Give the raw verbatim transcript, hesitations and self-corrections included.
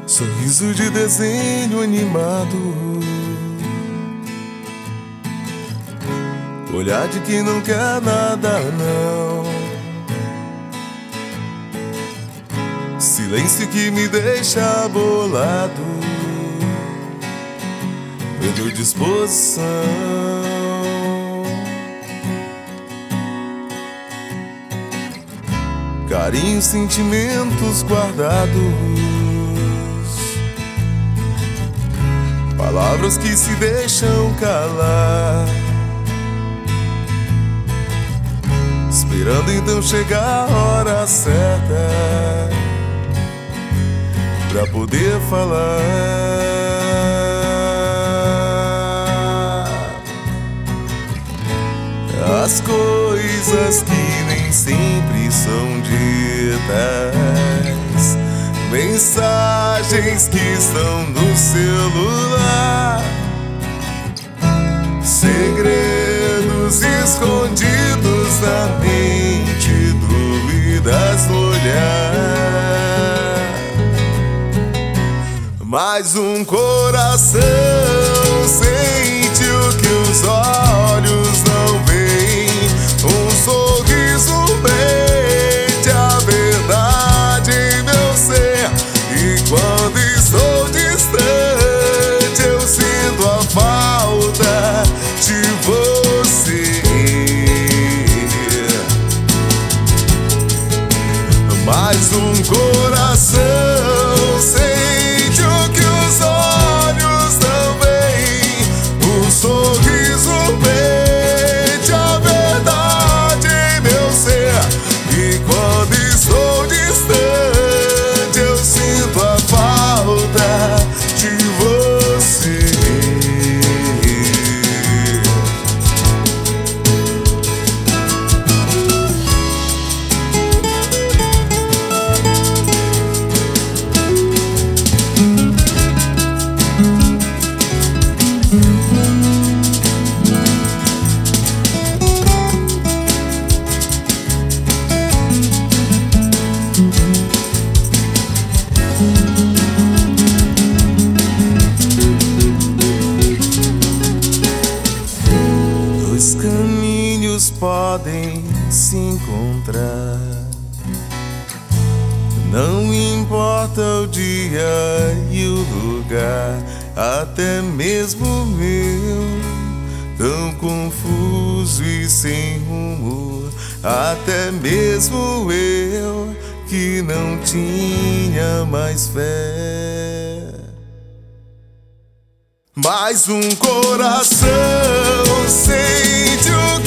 sorriso de desenho animado, olhar de quem não quer nada, não. Silêncio que me deixa bolado, medo, disposição. Carinho, sentimentos guardados, palavras que se deixam calar, esperando então chegar a hora certa pra poder falar. As coisas que nem sempre são ditas, mensagens que estão no celular, segredos escondidos na mente, dúvidas no olhar. Mas um coração sente o que os olhos não veem, um sorriso mente a verdade em meu ser. E quando estou distante eu sinto a falta de você. Mas um coração sente o que os olhos não veem, um sorriso mente a verdade em meu ser. E quando estou distante eu sinto a falta de você. Dois caminhos podem se encontrar, não importa o dia e o lugar, até mesmo o meu, tão confuso e sem rumo, até mesmo eu que não tinha mais fé. Mas um coração sente o